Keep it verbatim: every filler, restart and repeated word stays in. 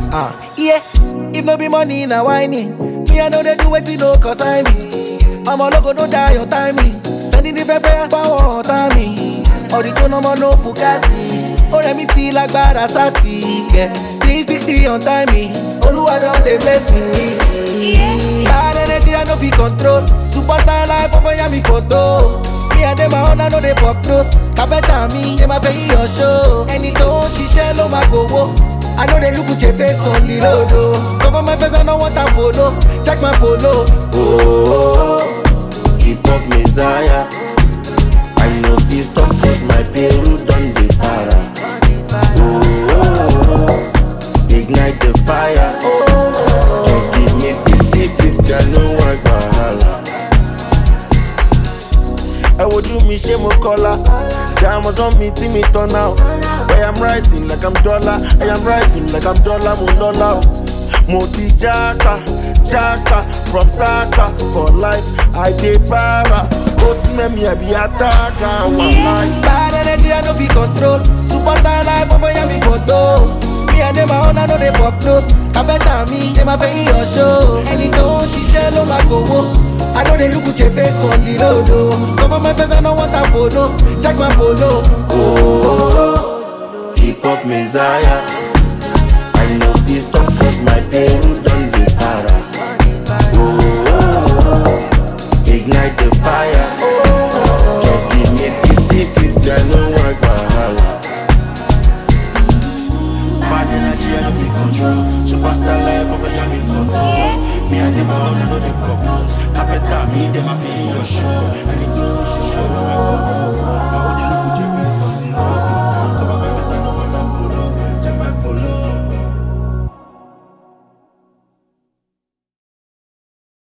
Ah, yeah. If no be money, now whining. Me, I know they do it, no cause I me. I'm a logo, don't die your timely. Sending the paper, power, timing. Or the tone, I'm no fugazi. Or let me tea like Barasati. Yeah, three sixty on timing. Oluwa don dey bless me. Bad energy, I no fit control. Superstar life, over ya me photo. Me and them, I know they pop close. Kabeta me, they ma pay your show. Any tone, she share no ma go wo. I know they look at your face on the road. Oh. Cover my face, I know what I'm polo. Check my polo. Oh, hip hop messiah. I know this stop cause my Peru done the para. Oh, ignite the fire. Just give me fifty fifty, I know I got I would do me shame of color. Diamonds on me, till me turn out. I am rising like I'm dollar. I am rising like I'm dollar, mo dollar. Moti jaka, jaka, from Saka. For life, I dey para. Go see me, I be attacker. Bad energy, I no fit control. Superstar life, over ya me photo. Me and them, I know they pop close. Kabeta me, they ma pay your show. Any tone, she share no ma go wo. I know they look at your face on the road. Oh. Cover my face, I know what I'm polo. Check my polo. Oh, hip hop messiah. I know this stop cause my Peru done the para. Oh, ignite the fire. Just give me fifty fifty, I know I got hala. Bad energy, I know we control. Superstar life over here, me photo. Me and them, I know they pop nose. Capeta me, them I feel your show. And it don't show, I